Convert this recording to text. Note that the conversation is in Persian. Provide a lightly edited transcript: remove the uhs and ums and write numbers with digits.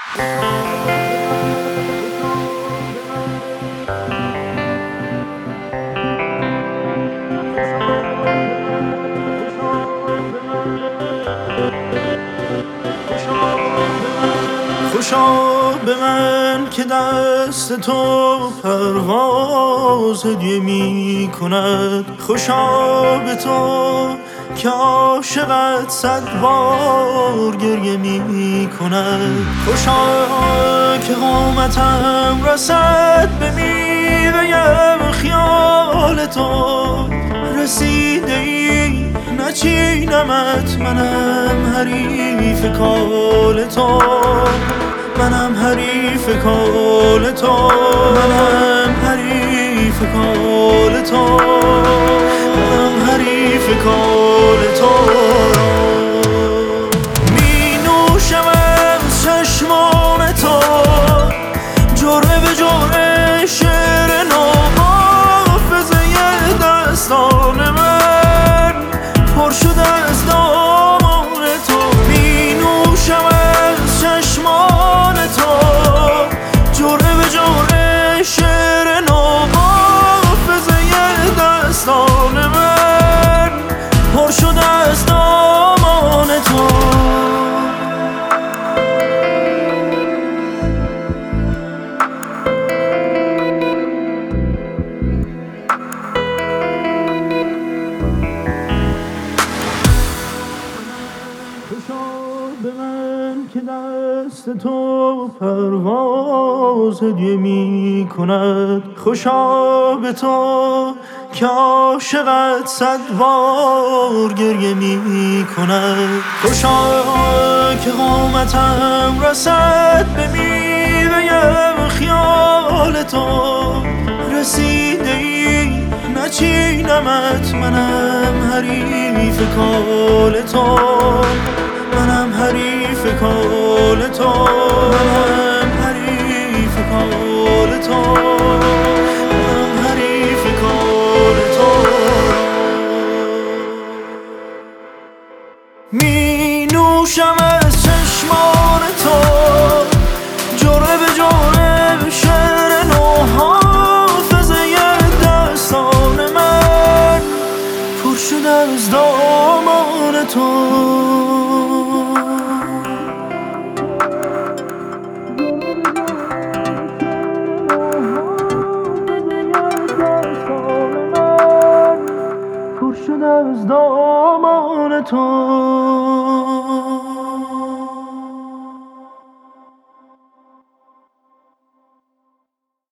خوشا به من که دست تو پرواز هدیه می کند، خوشا به تو که عاشقت 100 بار گریه می کند، خوشا که قامتم رسد به میوه خیال تو، رسیده ای نچینمت، منم حریف کال تو، منم حریف کال تو، منم حریف کال تو، منم حریف کال تو. می نوشم از چشمان تو جرعه به جرعه شعر نو، حافظه دستان من پر شده از دامان تو. می نوشم از چشمان تو جرعه به جرعه شعر نو، حافظه دستان من پر شده از دامان تو. به من که دست تو پرواز هدیه می کند، خوشا به تو که عاشقت 100 بار گریه می کند، خوشا که قامتم رسد به میوه خیال تو، رسیده ای نچینمت، منم حریف کال تو، منم حریف کال تو، منم حریف کال تو، منم حریف کال تو. می نوشم از چشمان تو جرعه به جرعه شعر نو، حافظه دستان من پر شده از دامان تو.